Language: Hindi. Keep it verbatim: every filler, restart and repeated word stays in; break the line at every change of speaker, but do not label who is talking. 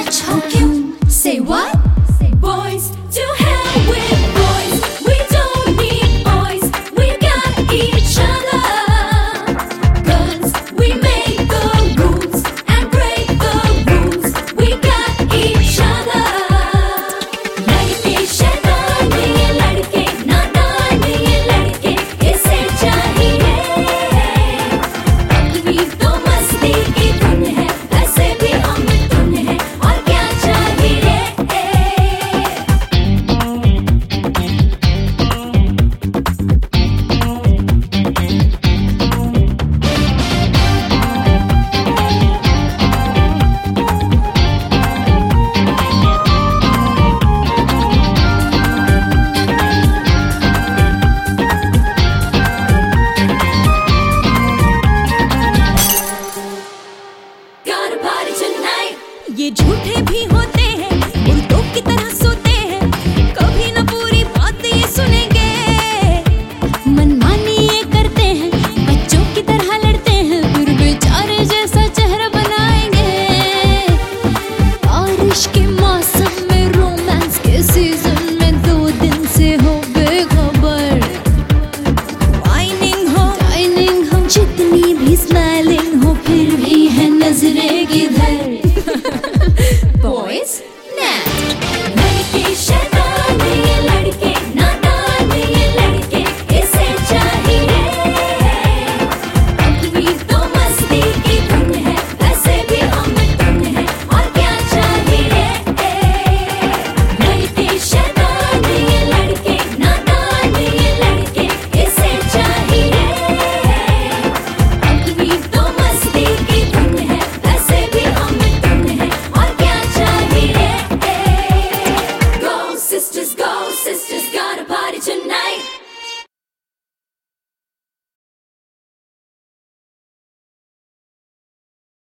How cute? Say what? Boys to hell with boys. We don't need boys. We got each other. Girls, we make the rules and break the rules. We got each other. लड़के शैतान ये लड़के नादान ये लड़के इसे चाहिए. अभी तो मस्ती की धुन है, ऐसे भी हम धुन है और क्या चाहिए. Got a party tonight.
ये झूठे भी होते हैं, उल्टों की तरह सोते हैं, कभी ना पूरी बात ये सुनेंगे. मनमानी ये करते हैं, बच्चों की तरह लड़ते हैं, फिर बेचारे जैसा चेहरा बनाएंगे. बारिश के मौसम में, रोमांस के सीजन में दो दिन से हो बेखबर. वाइनिंग हो, डाइनिंग हो, जितनी भी स्माइलिंग हो, फिर भी है नजरें किधर.
Boys, nah.